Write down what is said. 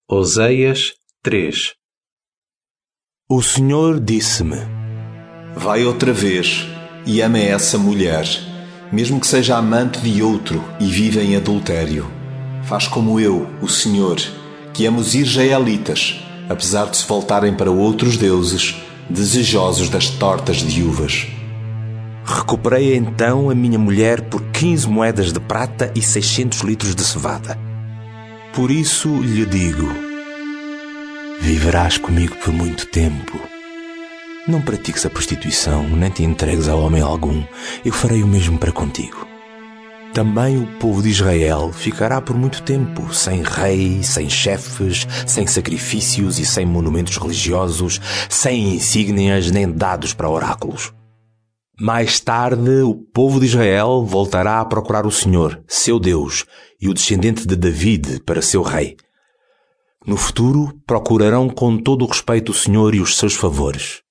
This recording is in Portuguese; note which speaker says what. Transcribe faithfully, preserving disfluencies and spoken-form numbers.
Speaker 1: Oséias três.
Speaker 2: O Senhor disse-me:
Speaker 3: Vai outra vez e ama essa mulher, mesmo que seja amante de outro e viva em adultério. Faz como eu, o Senhor, que amo os israelitas, apesar de se voltarem para outros deuses, desejosos das tortas de uvas.
Speaker 2: Recuperei então a minha mulher por quinze moedas de prata e seiscentos litros de cevada. Por isso lhe digo: viverás comigo por muito tempo. Não pratiques a prostituição, nem te entregues a homem algum. Eu farei o mesmo para contigo. Também o povo de Israel ficará por muito tempo sem rei, sem chefes, sem sacrifícios e sem monumentos religiosos, sem insígnias nem dados para oráculos. Mais tarde, o povo de Israel voltará a procurar o Senhor, seu Deus, e o descendente de David para seu rei. No futuro, procurarão com todo o respeito o Senhor e os seus favores.